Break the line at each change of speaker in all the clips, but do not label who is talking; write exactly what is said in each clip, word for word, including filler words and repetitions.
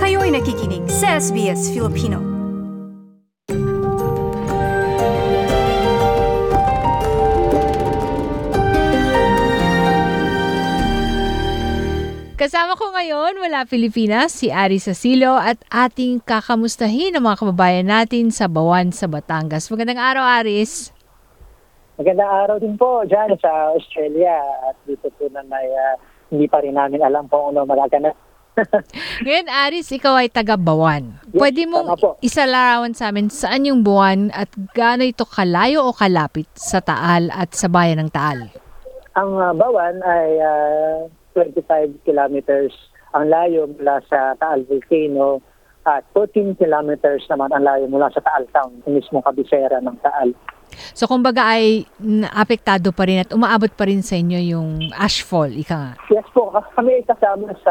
Kayo'y nakikinig sa S B S Filipino.
Kasama ko ngayon mula Pilipinas si Aris Asilo at ating kakamustahin ang mga kababayan natin sa Bawan sa Batangas. Magandang araw, Aris.
Magandang araw din po dyan sa Australia at dito po na may uh, hindi pa rin namin alam kung ano magaganap.
Ngayon, Aris, ikaw ay taga Bawan.
Yes,
Pwede mong isalarawan sa amin saan yung Bawan at gaano ito kalayo o kalapit sa Taal at sa bayan ng Taal?
Ang uh, Bawan ay uh, twenty-five kilometers ang layo mula sa Taal Volcano at fourteen kilometers naman ang layo mula sa Taal Town, yung mismong kabisera ng Taal.
So kumbaga ay apektado pa rin at umaabot pa rin sa inyo yung ashfall, ika nga.
Yes po, kami ay kasama sa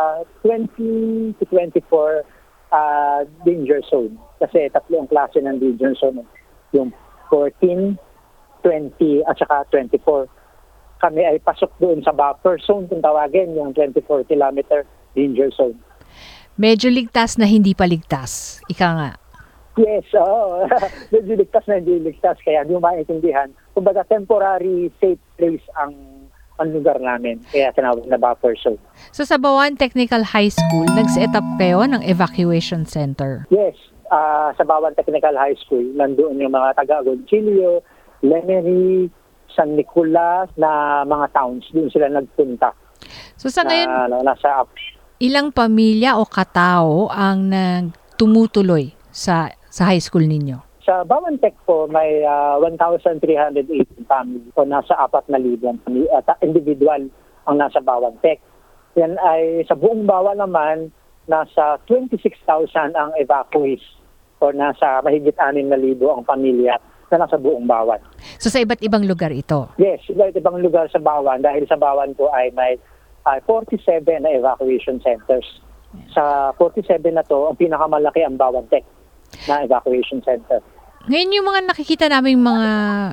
twenty to twenty-four uh, danger zone. Kasi tatlo ang klase ng danger zone. Yung fourteen, twenty at saka twenty-four. Kami ay pasok doon sa buffer zone kung tawagin, yung twenty-four kilometer danger zone.
Medyo ligtas na hindi pa ligtas, ika nga.
Yes, oo. Medyo ligtas na hindi ligtas, kaya hindi mo maintindihan. Kumbaga temporary safe place ang, ang lugar namin, kaya tinawag na buffer zone.
So sa Bawan Technical High School, nag-set up kayo ng evacuation center?
Yes, uh, sa Bawan Technical High School, nandoon yung mga taga-Gonchillo, Lemery, San Nicolas na mga towns, doon sila nagpunta.
So sa ngayon,
na, na, nasa
ilang pamilya o katao ang tumutuloy sa sa high school ninyo?
Sa Bawan Tech po, may uh, one thousand three hundred eighteen family o nasa apat na libong uh, individual ang nasa Bawan Tech. Yan ay sa buong Bawan naman, nasa twenty-six thousand ang evacuees o nasa mahigit anim na libo ang pamilya na nasa buong Bawan.
So sa iba't ibang lugar ito?
Yes, iba't ibang lugar sa Bawan dahil sa Bawan po ay may uh, forty-seven na evacuation centers. Sa forty-seven na to, ang pinakamalaki ang Bawan Tech na evacuation center.
Ngayon yung mga nakikita naming mga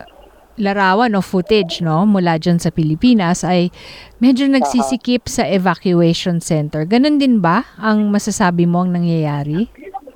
larawan o footage no mula dyan sa Pilipinas ay medyo nagsisikip sa evacuation center. Ganon din ba ang masasabi mo ang nangyayari?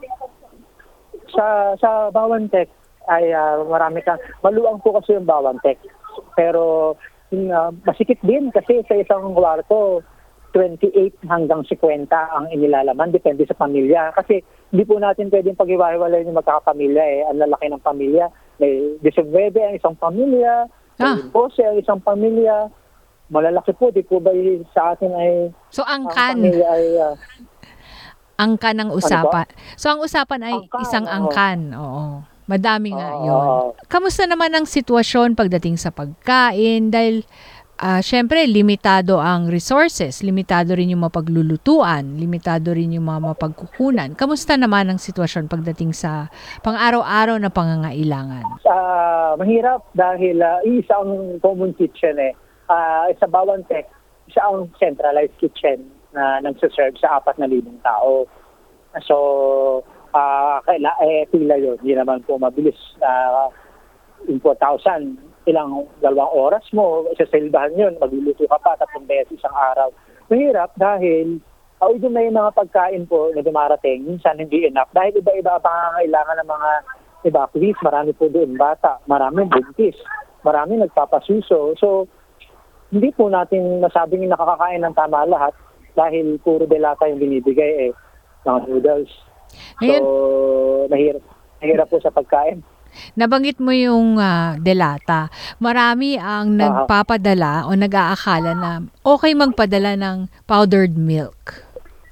Sa sa Bawan Tech ay uh, marami kang maluang po kasi yung Bawan Tech. Pero uh, masikip din kasi sa isang kwarto twenty-eight hanggang fifty ang inilalaman, depende sa pamilya. Kasi hindi po natin pwedeng pag-iwalay yung magkakapamilya eh. Ang lalaki ng pamilya. May nineteen ang isang pamilya,
ah.
may twelve ang isang pamilya. Malalaki po, di po ba sa atin ay...
So angkan.
Ang pamilya ay... Uh,
angkan ang usapan.
Ano
so ang usapan ay
angkan,
isang
oo.
angkan. Oo. Madami nga
Oo.
yun. Kamusta naman ang sitwasyon pagdating sa pagkain? Dahil Uh, syempre, limitado ang resources, limitado rin yung mapaglulutuan, limitado rin yung mga mapagkukunan. Kamusta naman ang sitwasyon pagdating sa pang-araw-araw na pangangailangan?
Uh, mahirap dahil uh, isa ang common kitchen eh. Uh, sa Bawan Tech, isa ang centralized kitchen na nagsaserve sa apat na libong tao. So, uh, kaila, eh, pila yun. Hindi naman po mabilis na uh, in four thousand. Ilang dalawang oras mo, sa silbahan yun, magluluto ka pa, tatlong beses isang araw. Mahirap dahil, uh, doon may mga pagkain po na dumarating, minsan hindi enough. Dahil iba-iba ang pangangailangan ng mga evacuees, marami po doon bata, marami buntis, marami nagpapasuso. So, hindi po natin masabing nakakakain ng tama lahat dahil puro delata yung binibigay eh, mga noodles. So, mahirap, mahirap po sa pagkain.
Nabanggit mo yung uh, delata. Marami ang nagpapadala o nag-aakala na okay magpadala ng powdered milk.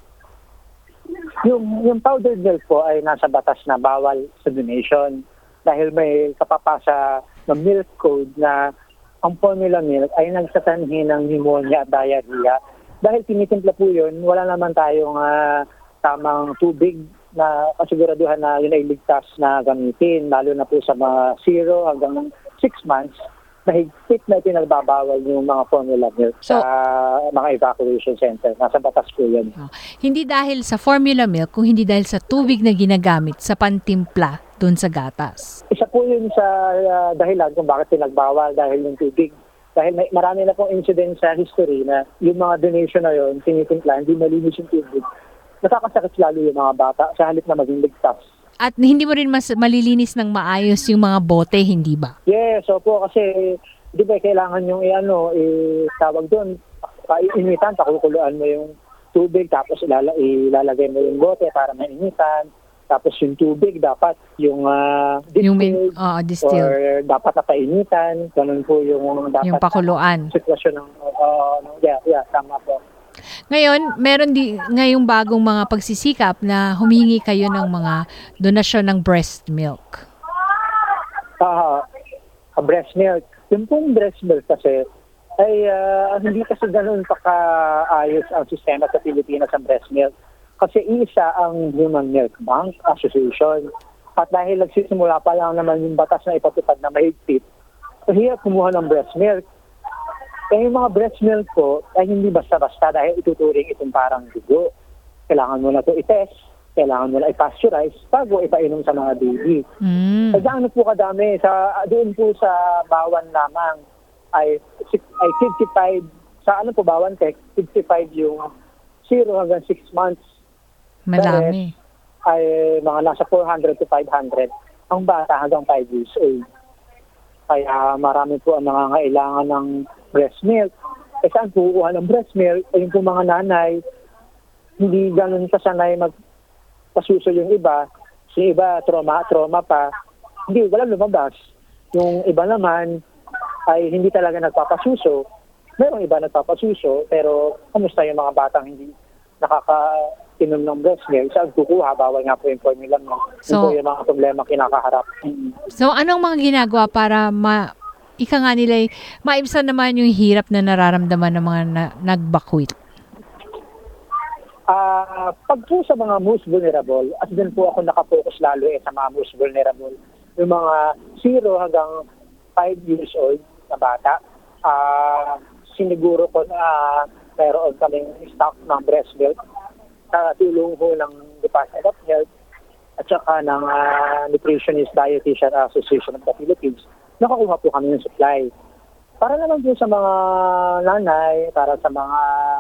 Yung, yung powdered milk po ay nasa batas na bawal sa donation dahil may kapapasa ng milk code na ang formula milk ay nagsasanhi ng pneumonia at diarrhea. Dahil tinitimpla po yun, wala naman tayong uh, tamang tubig na kasiguraduhan na yun ay ligtas na gamitin, lalo na po sa mga zero hanggang six months, mahigpit na pinagbabawal yung mga formula milk so, sa mga evacuation center. Nasa batas po yun.
Oh, hindi dahil sa formula milk, kung hindi dahil sa tubig na ginagamit sa pantimpla doon sa gatas.
Isa po yun sa uh, dahilan kung bakit pinagbawal dahil yung tubig. Dahil may, marami na pong incident sa history na yung mga donation na yun, tinitimpla, hindi malinis yung tubig. nakakasakit lalo yung mga bata sa halip na maging ligtas.
At hindi mo rin mas malilinis ng maayos yung mga bote, hindi ba?
Yes, opo, kasi di ba kailangan yung i-ano, eh, tawag doon, painitan, pakukuluan mo yung tubig, tapos ilala, ilalagay mo yung bote para mainitan. Tapos yung tubig dapat yung uh,
Yung min,
distilled
uh, distilled.
or dapat na painitan. Ganun po yung dapat
Yung pakuluan.
na sitwasyon ng, uh, ng yeah, yeah, tama po.
Ngayon, meron di ngayong bagong mga pagsisikap na humingi kayo ng mga donasyon ng breast milk.
Uh, breast milk. Yung pong breast milk kasi ay uh, hindi kasi ganun pa kaayos ang sistema sa Pilipinas sa breast milk. Kasi isa ang Human Milk Bank Association. At dahil nagsisimula pa lang naman yung batas na ipatupad na mahigpit, so hirap kumuha ng breast milk. Eh yung mga breast milk po ay hindi basta-basta dahil ituturing itong parang dugo. Kailangan mo na ito i-test, kailangan mo na i-pasteurize bago ipainom sa mga baby.
Mm.
Kaya ano po kadami, sa, doon po sa bawan lamang ay, ay fifty-five, sa ano po bawan tech, fifty-five yung zero hanggang six months.
Madami.
Ay mga nasa four hundred to five hundred ang bata hanggang five years old. Kaya marami po ang nangangailangan ng breast milk. Eh saan kukuha ng breast milk? Eh yung po mga nanay, hindi ganun kasanay magpasuso yung iba. Yung iba, trauma, trauma pa. Hindi, wala lumabas. Yung iba naman ay hindi talaga nagpapasuso. Merong iba nagpapasuso, pero kamusta yung mga batang hindi nakaka-inom ng breast milk? Saan kukuha? Bawal nga po yung formula mo.
So,
ito yung mga problema kinakaharap.
So, anong mga ginagawa para ma ika nga nila maibsan naman yung hirap na nararamdaman ng mga na, nagbakwit?
Ah, uh, pag po sa mga most vulnerable, at din po ako nakapokus lalo eh sa mga most vulnerable, yung mga zero hanggang five years old na bata, ah, uh, siniguro ko na uh, mayroon kaming stock ng breast milk sa tulong ho ng Department of Health at saka ng uh, Nutritionist Dietitian Association of the Philippines. Nakakuha po kami ng supply. Para naman po sa mga nanay, para sa mga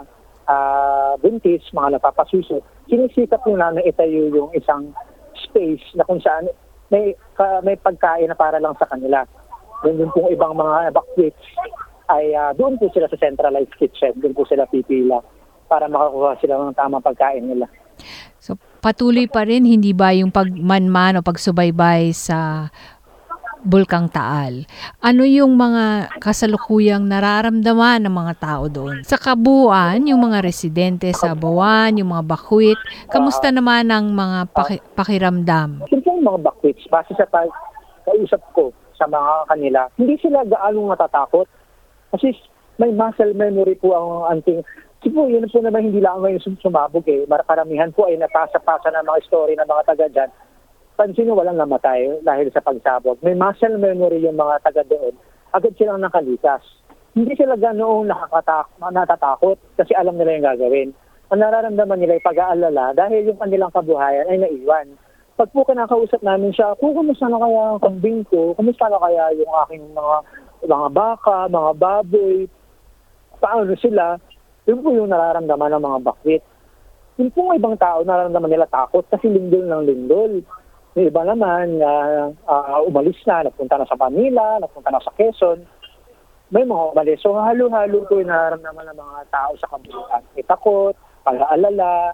uh, buntis, mga napapasuso, sinisikap po namin itayo yung isang space na kung saan may, ka, may pagkain na para lang sa kanila. Doon yung pong ibang mga bakwits ay uh, doon po sila sa centralized kitchen, doon po sila pipila para makakuha sila ng tamang pagkain nila.
So, patuloy pa rin, hindi ba yung pagmanman o pagsubaybay sa Bulkang Taal? Ano yung mga kasalukuyang nararamdaman ng mga tao doon? Sa kabuuan, yung mga residente sa Buwan, yung mga bakwit, kamusta naman ang mga paki- pakiramdam?
Yung pong mga bakwits, base sa pag- kausap ko sa mga kanila, hindi sila gaano matatakot. Kasi may muscle memory po ang anting. Siguro yun po naman hindi lang ngayon sumabog eh. Karamihan po ay napasa-pasa ng mga story ng mga taga dyan. Pansin nyo walang namatay dahil sa pagsabog. May muscle memory yung mga taga doon. Agad silang nakalikas. Hindi sila ganoong nakakatak- natatakot kasi alam nila yung gagawin. Ang nararamdaman nila ay pag-aalala dahil yung kanilang kabuhayan ay naiwan. Pag po kinakausap namin siya, kung kumusta na kaya ang kambing ko, kumusta na kaya yung aking mga mga baka, mga baboy, paano sila, yun po yung nararamdaman ng mga bakwit. Yung po ibang tao, nararamdaman nila takot kasi lindol ng lindol. Yung iba naman, uh, uh, umalis na, nagpunta na sa Manila, nagpunta na sa Quezon, may mga umalis. So halo-halo po yung nararamdaman ng mga tao sa kabuluhan. May takot, pag-aalala,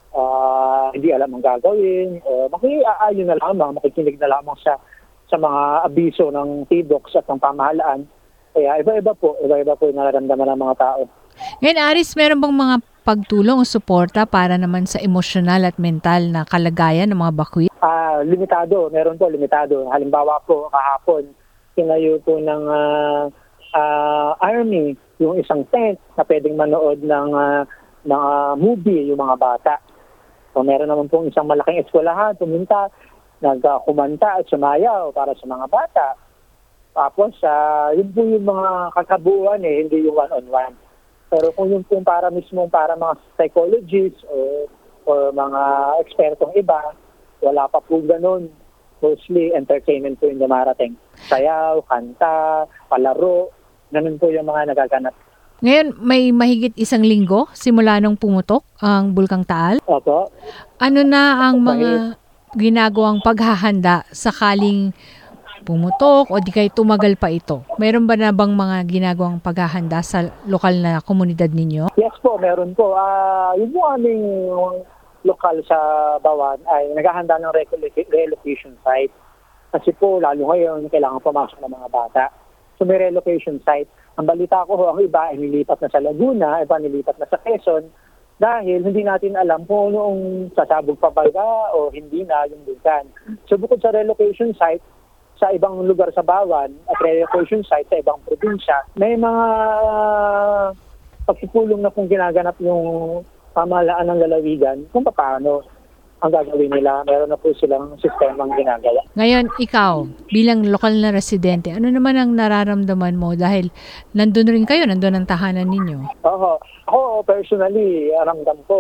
uh, hindi alam ang gagawin, o makiaayon na lamang, makikinig na lamang sa sa mga abiso ng T D O C S at ng pamahalaan. Kaya iba-iba po, iba-iba po yung nararamdaman ng mga tao.
Ngayon, Aris, meron bang mga pagtulong o suporta para naman sa emosyonal at mental na kalagayan ng mga bakwit?
Ah, uh, limitado, meron po limitado. Halimbawa po, kahapon, tinayo po ng uh, uh, Army yung isang tent na pwedeng manood ng, uh, ng uh, movie yung mga bata. So meron naman pong isang malaking eskwelahan, pumunta, nagkumanta at sumayaw para sa mga bata. Tapos, uh, yun po yung mga kakabuuan eh, hindi yung one-on-one. Pero kung yung po para mismo para mga psychologists o, o mga ekspertong iba, wala pa po ganun. Mostly entertainment po yung dumarating. Sayaw, kanta, palaro, ganun po yung mga nagaganap.
Ngayon, may mahigit isang linggo simula nung pumutok ang Bulkang Taal.
Opo.
Ano na ang mga ginagawang paghahanda sakaling pumutok o di kay tumagal pa ito? Mayroon ba na bang mga ginagawang paghahanda sa lokal na komunidad ninyo?
Yes po, meron po. Ah, yung po aming lokal sa Bawan ay naghahanda ng recol- relocation site. Kasi po, lalo ngayon, kailangan pumasok ng mga bata. So may relocation site. Ang balita ko, ang iba ay nilipat na sa Laguna, iba nilipat na sa Quezon, dahil hindi natin alam kung noong sasabog pa ba o hindi na yung bulkan. So bukod sa relocation site, sa ibang lugar sa Bawan at relocation site sa ibang probinsya, may mga uh, pagpupulong na kung ginaganap yung pamahalaan ng lalawigan kung paano ang gagawin nila. Meron na po silang sistemang ginagawa.
Ngayon, ikaw, bilang lokal na residente, ano naman ang nararamdaman mo dahil nandun rin kayo, nandun ang tahanan ninyo?
Oo. Ako, personally, ramdam ko,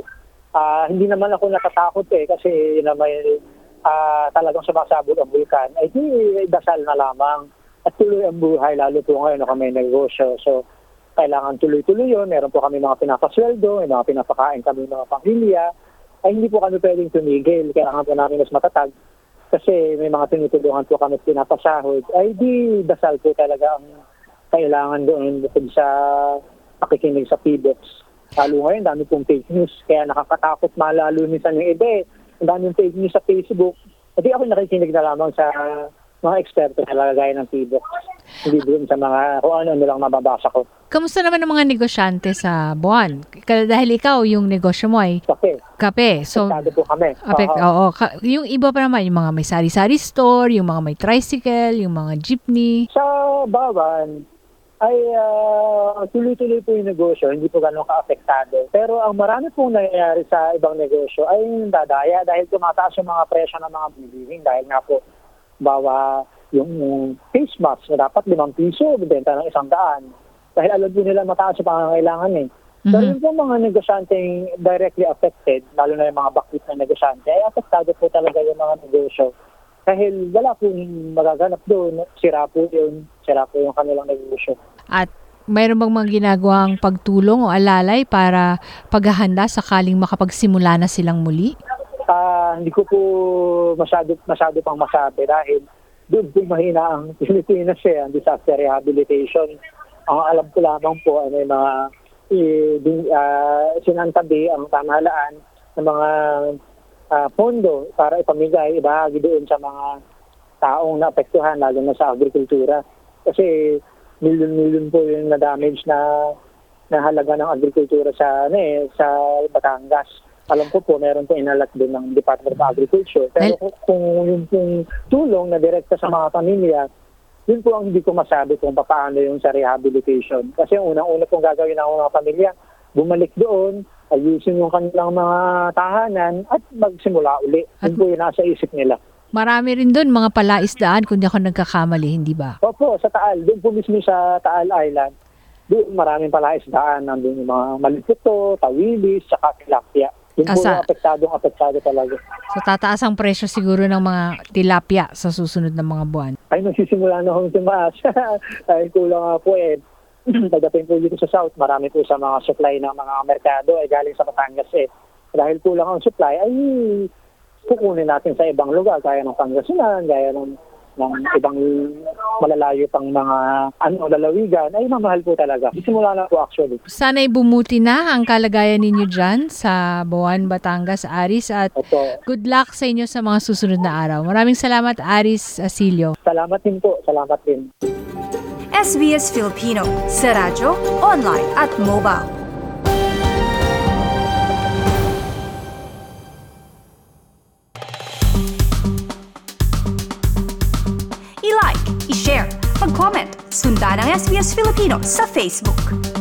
uh, hindi naman ako natatakot eh kasi na may uh, talagang sumasabog ang bulkan. Ay di dasal na lamang at tuloy ang buhay, lalo po ngayon na kami negosyo. So, kailangan tuloy-tuloy yun. Meron po kami mga pinapasweldo, may mga pinapakain kami mga pamilya. Ay hindi po kami pwedeng tumigil. Kailangan po namin mas matatag kasi may mga tinutulungan po kami pinapasahod. Ay di dasal po talaga ang kailangan doon bukod sa pakikinig sa P B O X. Lalo ngayon, dami pong fake news. Kaya nakakatakot malalo minsan yung iba. Ang daming fake news sa Facebook. At di ako nakikinig na lamang sa mga eksperto na lagay ng P B O X. Hindi doon sa mga kung ano-ano lang mababasa ko.
Kamusta naman ang mga negosyante sa Buwan? K- dahil ikaw, yung negosyo mo ay
Kape.
kape. So,
Apektado po kami.
apek,
Oo.
oo. Ka- yung iba pa naman, yung mga may sari-sari store, yung mga may tricycle, yung mga jeepney.
Sa Bawan, ay ah, tuloy-tuloy po yung negosyo, hindi po ganun ka-apektado. Pero ang marami pong nangyayari sa ibang negosyo ay yung dadaya dahil tumataas yung mga presyo ng mga bilihin dahil nga po bawa yung, yung face mask na dapat limang piso, bibenta ng isang daan. Dahil alam po nila mataas yung pangangailangan eh.
Mhm.
Pero yung po mga negosyanteng directly affected, lalo na yung mga bakit na negosyante, ay apektado po talaga yung mga negosyo. Dahil wala po magaganap doon, sira po yun, sira po yung kanilang negosyo.
At mayroon bang mga ginagawang pagtulong o alalay para paghahanda sakaling makapagsimula na silang muli?
Ah, hindi ko po masyado, masyado pang masabi dahil doon po mahina ang Pilipinas eh, ang disaster rehabilitation. Ang alam ko lamang po ay may mga uh, sinantabi ang pamahalaan ng mga uh, pondo para ipamigay, ibahagi doon sa mga taong naapektuhan, lalo na sa agrikultura. Kasi milyon-milyon po yung na-damage na, na halaga ng agrikultura sa, ano eh, sa Batangas. Alam ko po, meron po inalat din ng Department of Agriculture. Pero kung, kung yung, yung tulong na direkta sa mga pamilya, yun po ang hindi ko masabi kung paano yung sa rehabilitation. Kasi yung unang-una pong gagawin ng mga pamilya, bumalik doon, ayusin yung kanilang mga tahanan at magsimula uli. Yun po yung nasa isip nila.
Marami rin doon mga palaisdaan kung di ako nagkakamali, hindi ba?
Opo, sa Taal. Doon po mismo sa Taal Island. Doon maraming palaisdaan. Nandun yung mga malipito, tawilis, saka tilapia. Yun po
Asa-
yung apektadong apektado talaga.
So tataas ang presyo siguro ng mga tilapia sa susunod na mga buwan.
Ay, nagsisimula na akong tumaas. Dahil kulang nga po eh. Pagdating po dito sa South, marami po sa mga supply ng mga merkado ay galing sa Batangas eh. Dahil kulang ang supply, ay kukunin natin sa ibang lugar, gaya ng Pangasinan, gaya ng, ng ibang malalayo pang mga ano, lalawigan, ay mamahal po talaga. Simula na po actually.
Sana'y bumuti na ang kalagayan ninyo dyan sa Buwan, Batangas, Aris, at
Opo.
good luck sa inyo sa mga susunod na araw. Maraming salamat, Aris Asilio.
Salamat din po. Salamat din.
S B S Filipino sa radyo, online at mobile. I-like, i-share, mag-comment, sundan ang S B S Filipino sa Facebook.